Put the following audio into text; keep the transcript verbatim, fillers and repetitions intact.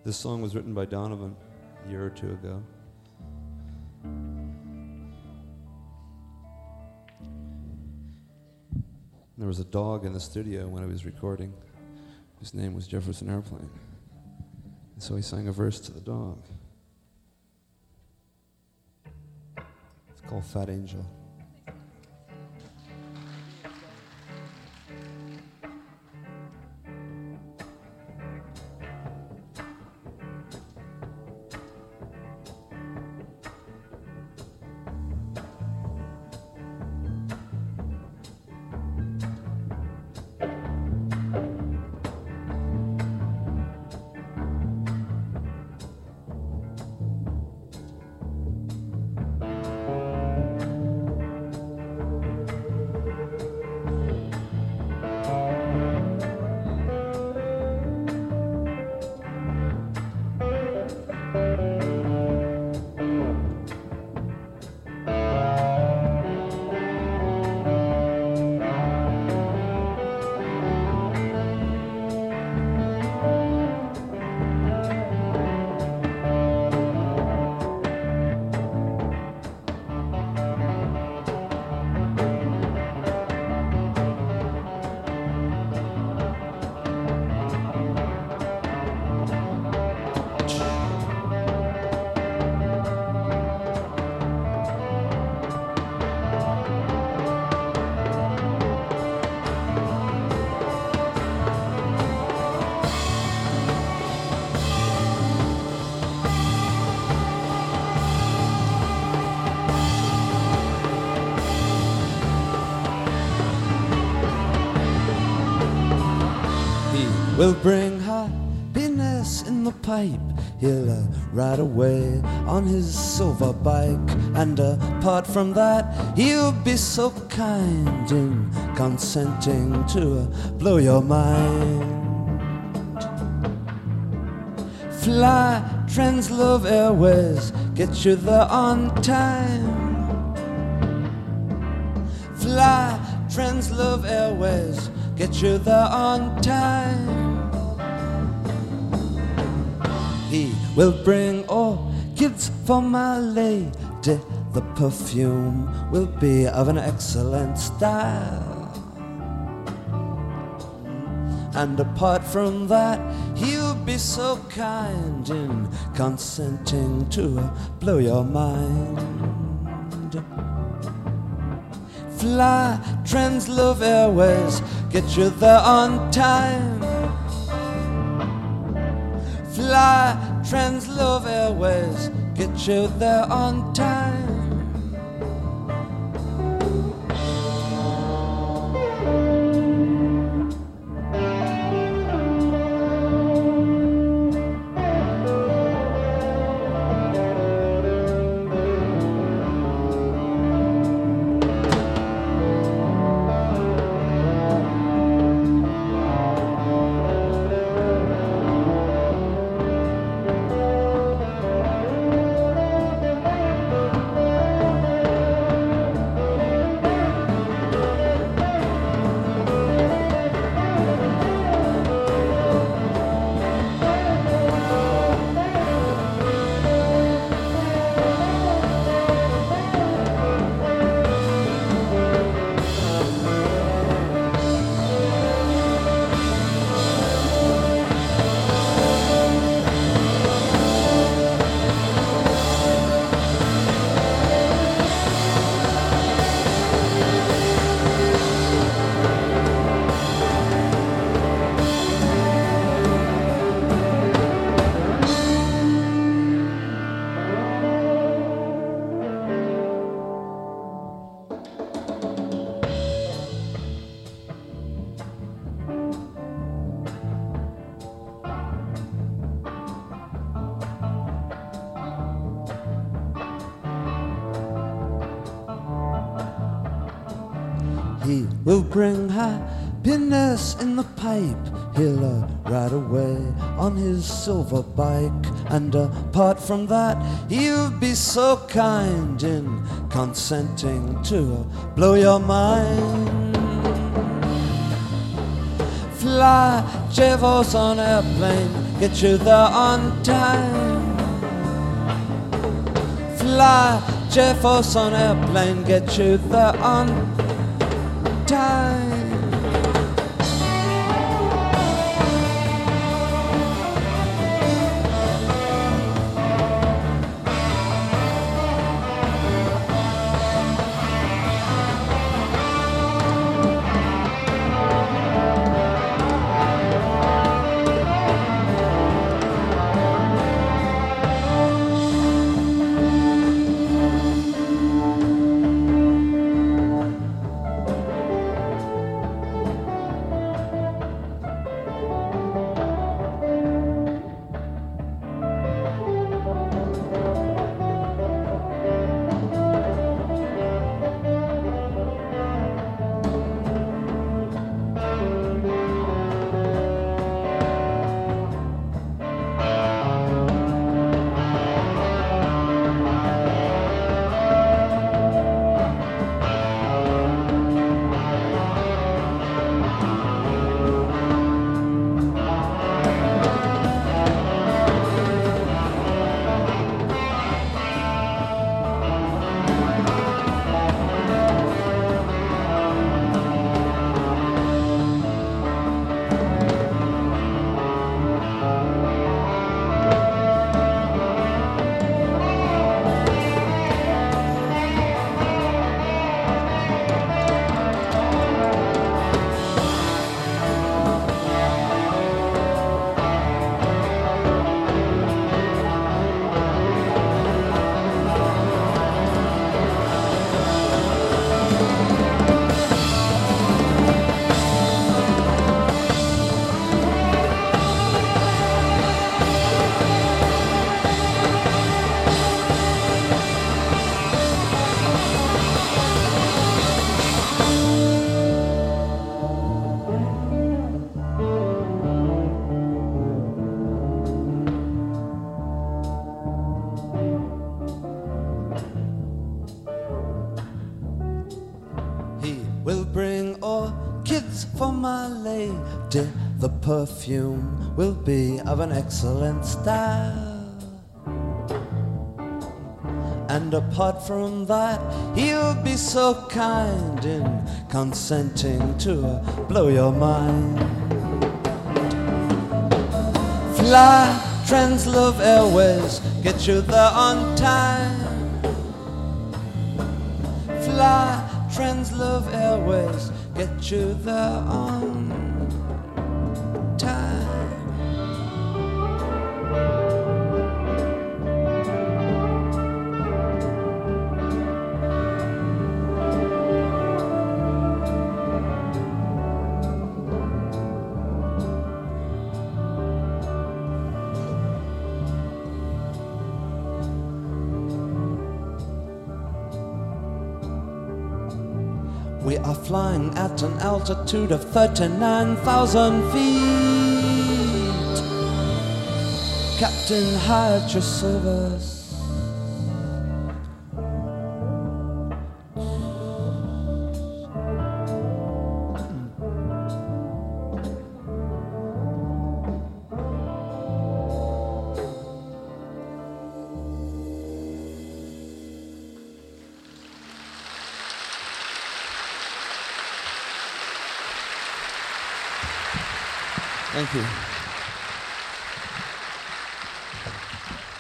This song was written by Donovan a year or two ago. There was a dog in the studio when he was recording. His name was Jefferson Airplane. And so he sang a verse to the dog. It's called Fat Angel. Will bring happiness in the pipe. He'll uh, ride away on his silver bike. And uh, apart from that, he'll be so kind in consenting to uh, blow your mind. Fly, Translove Airways, get you there on time. Fly, Translove Airways, get you there on time. He will bring orchids for my lady. The perfume will be of an excellent style. And apart from that, he'll be so kind in consenting to blow your mind. Fly, Translove Airways, get you there on time. Fly, Translove Airways, get you there on time. He will bring happiness in the pipe. He'll uh, ride away on his silver bike. And uh, apart from that, he'll be so kind in consenting to uh, blow your mind. Fly, Jefferson Airplane, get you there on time. Fly Jefferson airplane, get you there on time. We'll bring orchids for my lady. The perfume will be of an excellent style. And apart from that, he'll be so kind in consenting to uh, blow your mind. Fly Translove Airways, get you there on time. Fly Translove Airways, get you there on time. We are flying at an altitude of thirty-nine thousand feet. Captain, hi at your service. Thank you.